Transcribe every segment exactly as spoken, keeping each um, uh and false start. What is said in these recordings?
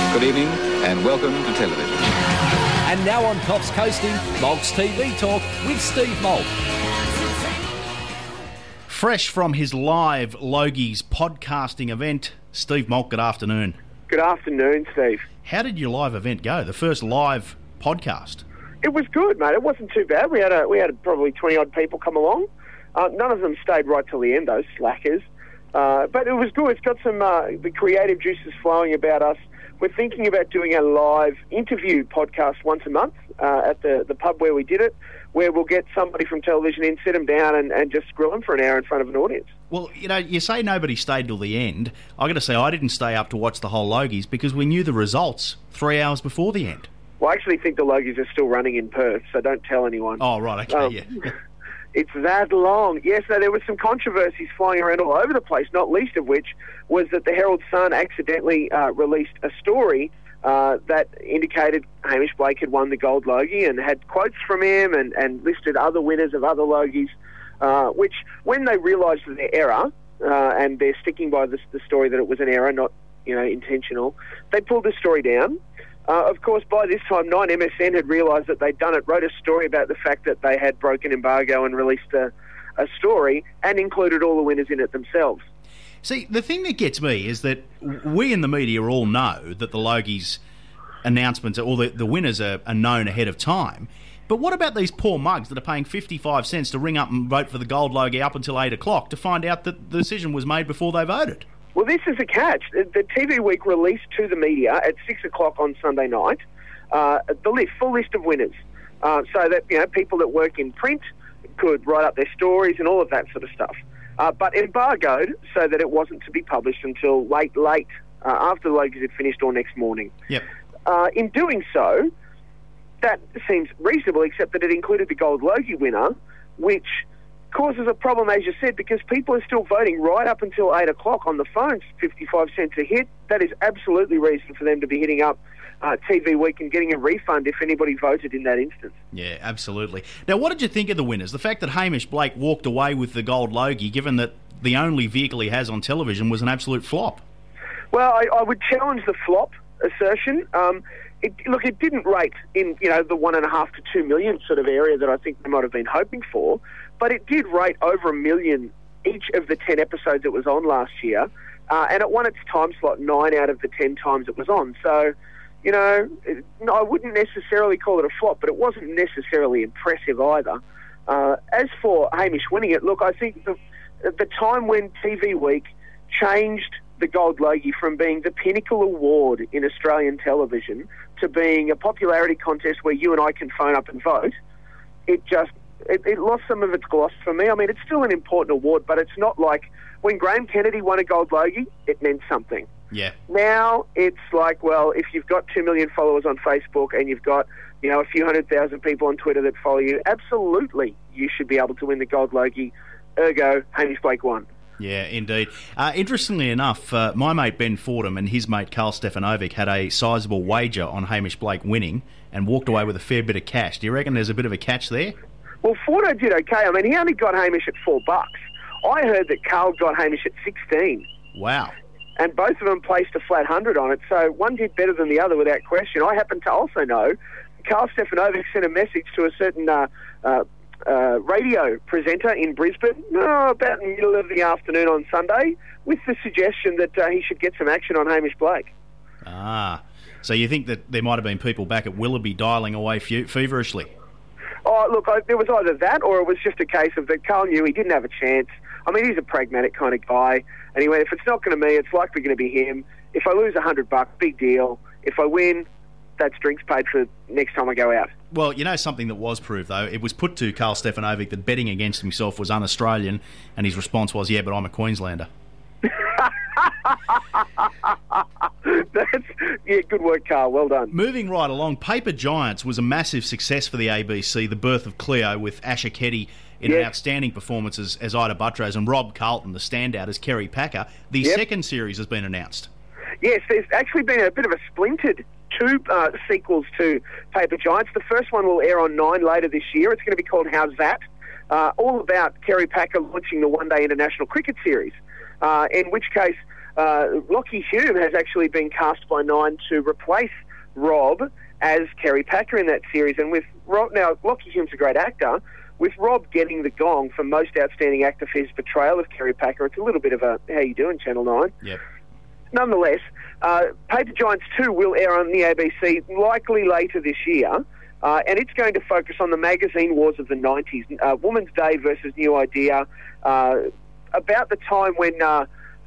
Good evening and welcome to television. And now on Cops Coasting, Malt's T V Talk with Steve Malt. Fresh from his live Logies podcasting event, Steve Malt, good afternoon. Good afternoon, Steve. How did your live event go, the first live podcast? It was good, mate. It wasn't too bad. We had a, we had probably twenty-odd people come along. Uh, none of them stayed right till the end, those slackers. Uh, but it was good. It's got some uh, the creative juices flowing about us. We're thinking about doing a live interview podcast once a month uh, at the, the pub where we did it, where we'll get somebody from television in, sit them down and, and just grill them for an hour in front of an audience. Well, you know, you say nobody stayed till the end. I got to say, I didn't stay up to watch the whole Logies because we knew the results three hours before the end. Well, I actually think the Logies are still running in Perth, so don't tell anyone. Oh, right, okay, um, yeah. It's that long. Yes, no, there were some controversies flying around all over the place, not least of which was that the Herald Sun accidentally uh, released a story uh, that indicated Hamish Blake had won the Gold Logie and had quotes from him and, and listed other winners of other Logies, uh, which, when they realised their error, uh, and they're sticking by the, the story that it was an error, not, you know, intentional, they pulled the story down. Uh, of course, by this time, nine M S N had realised that they'd done it, wrote a story about the fact that they had broken embargo and released a, a story and included all the winners in it themselves. See, the thing that gets me is that we in the media all know that the Logies announcements, or the, the winners are, are known ahead of time. But what about these poor mugs that are paying fifty-five cents to ring up and vote for the Gold Logie up until eight o'clock to find out that the decision was made before they voted? Well, this is a catch. The T V Week released to the media at six o'clock on Sunday night uh, the list, full list of winners, uh, so that, you know, people that work in print could write up their stories and all of that sort of stuff. Uh, but embargoed so that it wasn't to be published until late, late uh, after the Logies had finished or next morning. Yep. Uh, in doing so, that seems reasonable, except that it included the Gold Logie winner, which causes a problem, as you said, because people are still voting right up until eight o'clock on the phones, fifty-five cents a hit. That is absolutely reason for them to be hitting up uh, T V Week and getting a refund if anybody voted in that instance. Yeah, absolutely. Now, what did you think of the winners? The fact that Hamish Blake walked away with the Gold Logie, given that the only vehicle he has on television, was an absolute flop. Well, I, I would challenge the flop assertion. Um, it, look, it didn't rate in, you know, the one and a half to two million sort of area that I think they might have been hoping for, but it did rate over a million each of the ten episodes it was on last year, uh, and it won its time slot nine out of the ten times it was on. So, you know, it, no, I wouldn't necessarily call it a flop, but it wasn't necessarily impressive either. Uh, as for Hamish winning it, look, I think the, the time when T V Week changed the Gold Logie from being the pinnacle award in Australian television to being a popularity contest where you and I can phone up and vote, it just it, it lost some of its gloss for me. I mean, it's still an important award, but it's not like when Graham Kennedy won a Gold Logie, it meant something. Yeah. Now it's like, well, if you've got two million followers on Facebook and you've got, you know, a few hundred thousand people on Twitter that follow you, absolutely you should be able to win the Gold Logie. Ergo, Hamish Blake won. Yeah, indeed. Uh, interestingly enough, uh, my mate Ben Fordham and his mate Carl Stefanovic had a sizable wager on Hamish Blake winning and walked away with a fair bit of cash. Do you reckon there's a bit of a catch there? Well, Fordo did okay. I mean, he only got Hamish at four bucks. I heard that Carl got Hamish at sixteen. Wow. And both of them placed a flat hundred on it, so one did better than the other without question. I happen to also know Carl Stefanovic sent a message to a certain uh, uh, uh, radio presenter in Brisbane oh, about in the middle of the afternoon on Sunday with the suggestion that uh, he should get some action on Hamish Blake. Ah, so you think that there might have been people back at Willoughby dialing away fe- feverishly? Oh, look, I, there was either that or it was just a case of that Carl knew he didn't have a chance. I mean, he's a pragmatic kind of guy. And he went, if it's not going to be me, it's likely going to be him. If I lose a hundred bucks, big deal. If I win, that's drinks paid for next time I go out. Well, you know something that was proved, though? It was put to Carl Stefanovic that betting against himself was un-Australian, and his response was, yeah, but I'm a Queenslander. That's, yeah, good work, Carl. Well done. Moving right along, Paper Giants was a massive success for the A B C, the birth of Cleo, with Asher Keddy in yes. an outstanding performance as, as Ida Buttrose and Rob Carlton, the standout, as Kerry Packer. The yep. second series has been announced. Yes, there's actually been a bit of a splintered two uh, sequels to Paper Giants. The first one will air on Nine later this year. It's going to be called How's That? Uh, all about Kerry Packer launching the One Day International Cricket Series, uh, in which case uh, Lockie Hume has actually been cast by Nine to replace Rob as Kerry Packer in that series. And with Rob, now, Lockie Hume's a great actor. With Rob getting the gong for most outstanding actor for his portrayal of Kerry Packer, it's a little bit of a, how you doing, Channel nine? Yep. Nonetheless, uh, Paper Giants two will air on the A B C likely later this year. Uh, and it's going to focus on the magazine wars of the nineties. Uh, Woman's Day versus New Idea. Uh, about the time when, uh,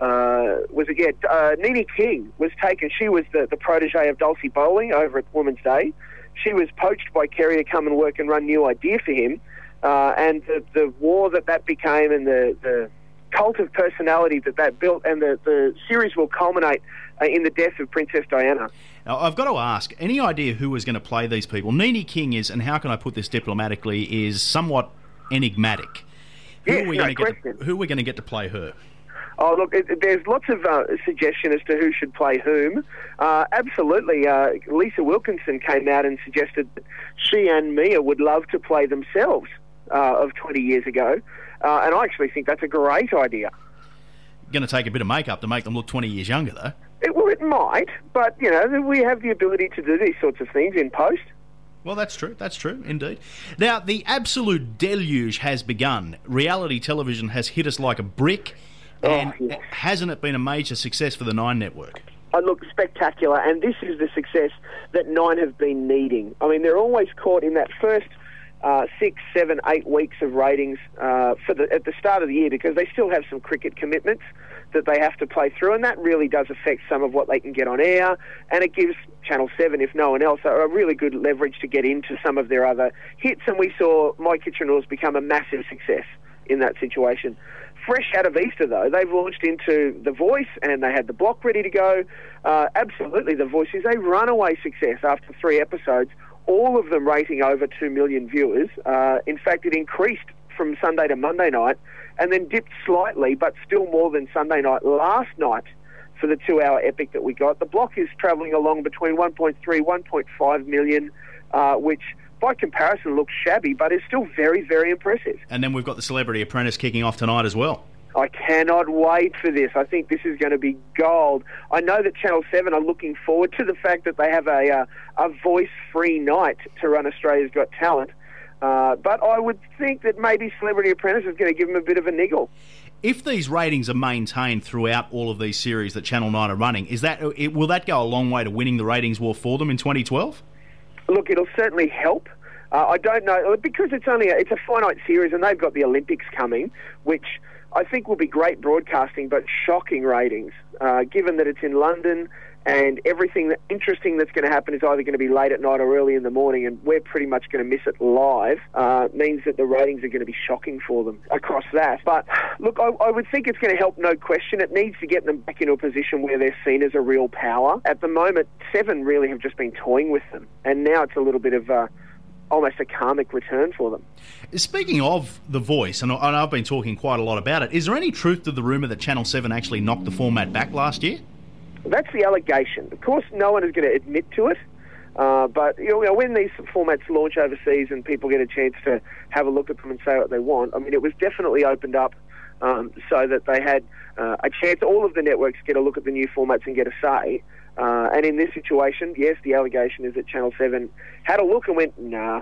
uh, was it, yeah, uh, Nene King was taken. She was the, the protege of Dulcie Bowling over at Woman's Day. She was poached by Kerry to come and work and run New Idea for him. Uh, and the, the war that that became and the, the cult of personality that that built, and the, the series will culminate uh, in the death of Princess Diana. Now, I've got to ask, any idea who was going to play these people? Nene King is, and how can I put this diplomatically, is somewhat enigmatic. Who Yes, are we no going to get? question. To, who are we going to get to play her? Oh, look, it, there's lots of uh, suggestion as to who should play whom. Uh, absolutely. Uh, Lisa Wilkinson came out and suggested that she and Mia would love to play themselves uh, of twenty years ago. Uh, and I actually think that's a great idea. Going to take a bit of makeup to make them look twenty years younger, though. It, well, it might, but, you know, we have the ability to do these sorts of things in post. Well, that's true. That's true, indeed. Now, the absolute deluge has begun. Reality television has hit us like a brick, and Oh, yes. hasn't it been a major success for the Nine Network? I look spectacular, and this is the success that Nine have been needing. I mean, they're always caught in that first uh, six, seven, eight weeks of ratings uh, for the, at the start of the year, because they still have some cricket commitments that they have to play through, and that really does affect some of what they can get on air, and it gives Channel seven, if no one else, a a really good leverage to get into some of their other hits, and we saw My Kitchen Rules become a massive success in that situation. Fresh out of Easter, though, they've launched into The Voice, and they had the block ready to go. Uh, absolutely, The Voice is a runaway success after three episodes, all of them rating over two million viewers. Uh, in fact, it increased from Sunday to Monday night, and then dipped slightly, but still more than Sunday night last night for the two-hour epic that we got. The block is travelling along between one point three, one point five million, uh, which by comparison looks shabby, but is still very, very impressive. And then we've got the Celebrity Apprentice kicking off tonight as well. I cannot wait for this. I think this is going to be gold. I know that Channel seven are looking forward to the fact that they have a, uh, a voice-free night to run Australia's Got Talent. Uh, but I would think that maybe Celebrity Apprentice is going to give them a bit of a niggle. If these ratings are maintained throughout all of these series that Channel nine are running, is that it, will that go a long way to winning the ratings war for them in twenty twelve? Look, it'll certainly help. Uh, I don't know, because it's only a, it's a finite series, and they've got the Olympics coming, which I think will be great broadcasting, but shocking ratings, uh, given that it's in London, and everything that, interesting that's going to happen is either going to be late at night or early in the morning, and we're pretty much going to miss it live, uh, means that the ratings are going to be shocking for them across that. But, look, I, I would think it's going to help, no question. It needs to get them back into a position where they're seen as a real power. At the moment, Seven really have just been toying with them, and now it's a little bit of uh, almost a karmic return for them. Speaking of The Voice, and I've been talking quite a lot about it, is there any truth to the rumour that Channel seven actually knocked the format back last year? That's the allegation. Of course, no one is going to admit to it, uh, but you know, when these formats launch overseas and people get a chance to have a look at them and say what they want, I mean, it was definitely opened up um, so that they had uh, a chance, all of the networks get a look at the new formats and get a say. Uh, and in this situation, yes, the allegation is that Channel seven had a look and went, nah.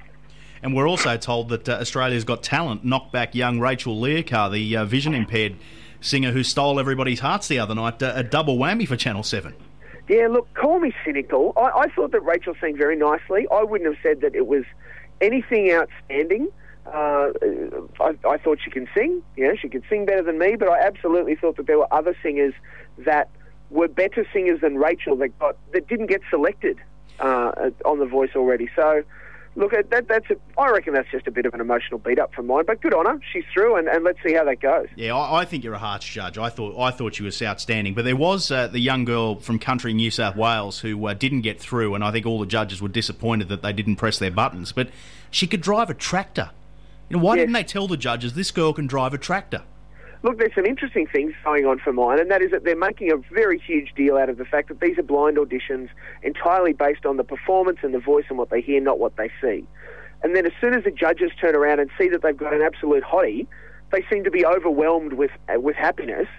And we're also told that uh, Australia's Got Talent knocked back young Rachel Learcar, the uh, vision-impaired singer who stole everybody's hearts the other night, uh, a double whammy for Channel seven. Yeah, look, call me cynical. I, I thought that Rachel sang very nicely. I wouldn't have said that it was anything outstanding. Uh, I, I thought she can sing. Yeah, she could sing better than me, but I absolutely thought that there were other singers that were better singers than Rachel that got that didn't get selected uh, on The Voice already. So, look, that, that's a, I reckon that's just a bit of an emotional beat-up from mine, but good on her. She's through, and, and let's see how that goes. Yeah, I, I think you're a harsh judge. I thought I thought she was outstanding, but there was uh, the young girl from country New South Wales who uh, didn't get through, and I think all the judges were disappointed that they didn't press their buttons, but she could drive a tractor. You know, why Yes. didn't they tell the judges this girl can drive a tractor? Look, there's some interesting things going on for mine, and that is that they're making a very huge deal out of the fact that these are blind auditions entirely based on the performance and the voice and what they hear, not what they see. And then as soon as the judges turn around and see that they've got an absolute hottie, they seem to be overwhelmed with uh, with happiness.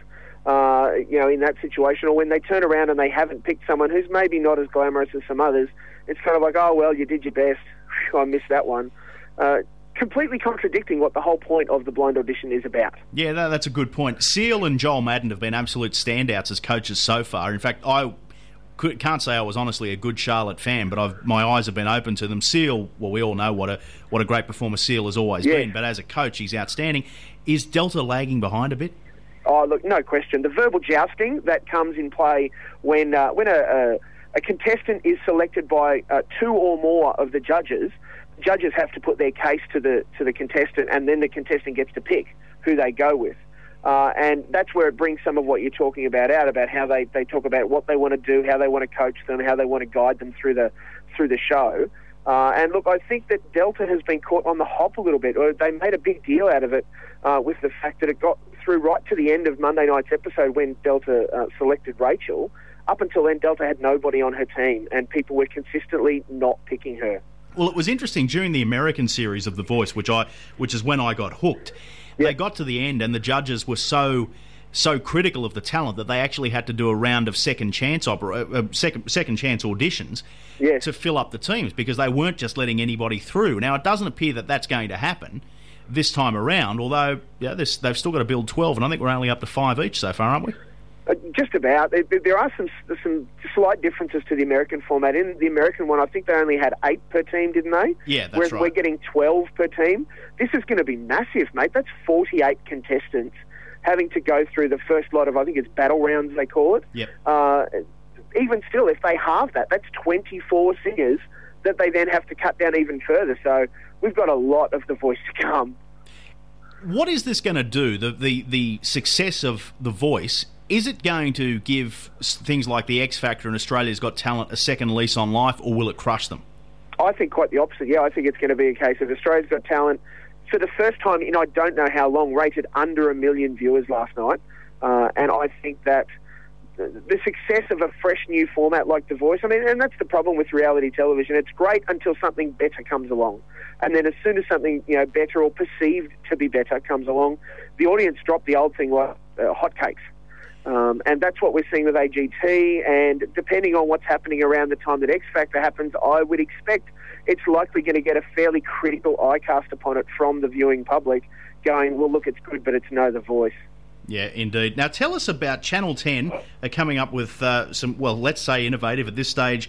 uh, you know, in that situation, or when they turn around and they haven't picked someone who's maybe not as glamorous as some others, it's kind of like, oh, well, you did your best. Whew, I missed that one. Uh, completely contradicting what the whole point of the blind audition is about. Yeah, that, that's a good point. Seal and Joel Madden have been absolute standouts as coaches so far. In fact, I could, can't say I was honestly a good Charlotte fan, but I've, my eyes have been open to them. Seal, well, we all know what a what a great performer Seal has always Yeah. been, but as a coach, he's outstanding. Is Delta lagging behind a bit? Oh, look, no question. The verbal jousting that comes in play when uh, when a, a, a contestant is selected by uh, two or more of the judges, judges have to put their case to the to the contestant, and then the contestant gets to pick who they go with. Uh, and that's where it brings some of what you're talking about out, about how they, they talk about what they want to do, how they want to coach them, how they want to guide them through the through the show. Uh, and look, I think that Delta has been caught on the hop a little bit. Or they made a big deal out of it uh, with the fact that it got through right to the end of Monday night's episode when Delta uh, selected Rachel. Up until then, Delta had nobody on her team, and people were consistently not picking her. Well, it was interesting during the American series of The Voice, which I, which is when I got hooked. They Yep. got to the end, and the judges were so so critical of the talent that they actually had to do a round of second chance opera, uh, second second chance auditions Yes. to fill up the teams, because they weren't just letting anybody through. Now, it doesn't appear that that's going to happen this time around, although yeah, this, they've still got to build twelve, and I think we're only up to five each so far, aren't we? Uh, just about. There, there are some some slight differences to the American format. In the American one, I think they only had eight per team, didn't they? Yeah, that's Whereas right. we're getting twelve per team. This is going to be massive, mate. That's forty-eight contestants having to go through the first lot of, I think it's battle rounds they call it. Yep. Uh, even still, if they halve that, that's twenty-four singers that they then have to cut down even further. So we've got a lot of The Voice to come. What is this going to do? The, the the success of The Voice, is it going to give s- things like the X Factor and Australia's Got Talent a second lease on life, or will it crush them? I think quite the opposite. Yeah, I think it's going to be a case of Australia's Got Talent for the first time in I don't know how long, rated under a million viewers last night. Uh, and I think that the success of a fresh new format like The Voice, I mean, and that's the problem with reality television. It's great until something better comes along. And then as soon as something, you know, better or perceived to be better comes along, the audience drop the old thing like uh, hotcakes. Um, and that's what we're seeing with A G T, and depending on what's happening around the time that X Factor happens, I would expect it's likely going to get a fairly critical eye cast upon it from the viewing public, going, well, look, it's good, but it's no The Voice. Yeah, indeed. Now, tell us about Channel ten are coming up with uh, some, well, let's say innovative at this stage,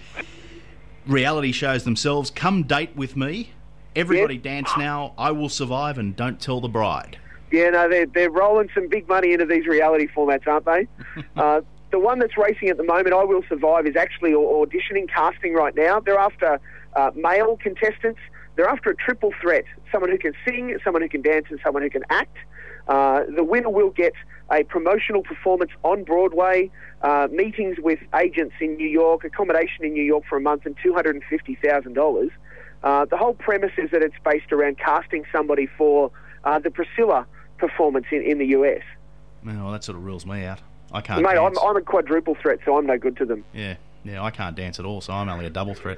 reality shows themselves. Come Date With Me, Everybody Yes. Dance Now, I Will Survive, and Don't Tell the Bride. Yeah, no, they're, they're rolling some big money into these reality formats, aren't they? uh, the one that's racing at the moment, I Will Survive, is actually auditioning, casting right now. They're after uh, male contestants. They're after a triple threat, someone who can sing, someone who can dance, and someone who can act. Uh, the winner will get a promotional performance on Broadway, uh, meetings with agents in New York, accommodation in New York for a month, and two hundred fifty thousand dollars. Uh, the whole premise is that it's based around casting somebody for uh, the Priscilla performance in, in the U S. Well, that sort of rules me out. I can't Mate, I'm, dance. I'm a quadruple threat, so I'm no good to them. Yeah, yeah, I can't dance at all, so I'm only a double threat.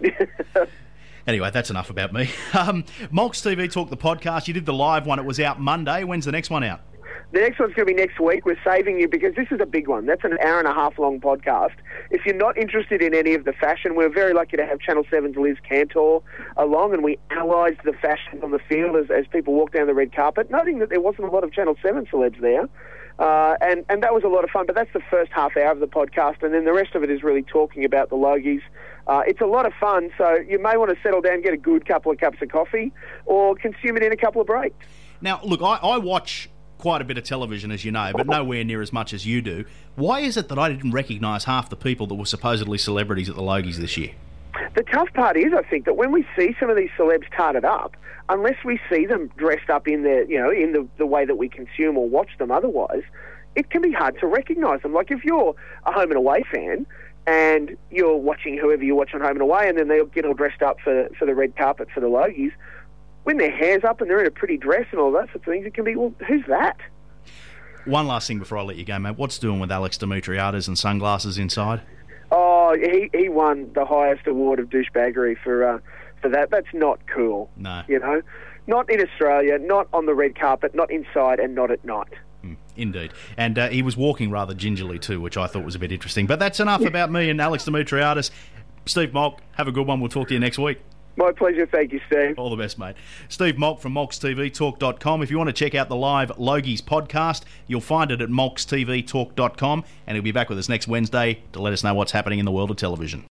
Anyway, that's enough about me. Um, Mulks T V Talk, the podcast. You did the live one. It was out Monday. When's the next one out? The next one's going to be next week. We're saving you because this is a big one. That's an hour and a half long podcast. If you're not interested in any of the fashion, we're very lucky to have Channel seven's Liz Cantor along, and we analysed the fashion on the field as, as people walked down the red carpet, noting that there wasn't a lot of Channel seven celebs there. Uh, and, and that was a lot of fun, but that's the first half hour of the podcast, and then the rest of it is really talking about the Logies. Uh, it's a lot of fun, so you may want to settle down, get a good couple of cups of coffee, or consume it in a couple of breaks. Now, look, I, I watch quite a bit of television, as you know, but nowhere near as much as you do. Why is it that I didn't recognise half the people that were supposedly celebrities at the Logies this year? The tough part is, I think, that when we see some of these celebs tarted up, unless we see them dressed up in the, you know, in the, the way that we consume or watch them otherwise, it can be hard to recognise them. Like if you're a Home and Away fan and you're watching whoever you watch on Home and Away, and then they'll get all dressed up for for the red carpet for the Logies, when their hair's up and they're in a pretty dress and all that sort of things, it can be, well, who's that? One last thing before I let you go, mate. What's doing with Alex Demetriades and sunglasses inside? Oh, he he won the highest award of douchebaggery for uh, for that. That's not cool. No. You know, not in Australia, not on the red carpet, not inside, and not at night. Mm. Indeed. And uh, he was walking rather gingerly too, which I thought was a bit interesting. But that's enough about me and Alex Dimitriadis. Steve Malk, have a good one. We'll talk to you next week. My pleasure. Thank you, Steve. All the best, mate. Steve Malk from Malks T V Talk dot com. If you want to check out the live Logies podcast, you'll find it at Malks T V Talk dot com, and he'll be back with us next Wednesday to let us know what's happening in the world of television.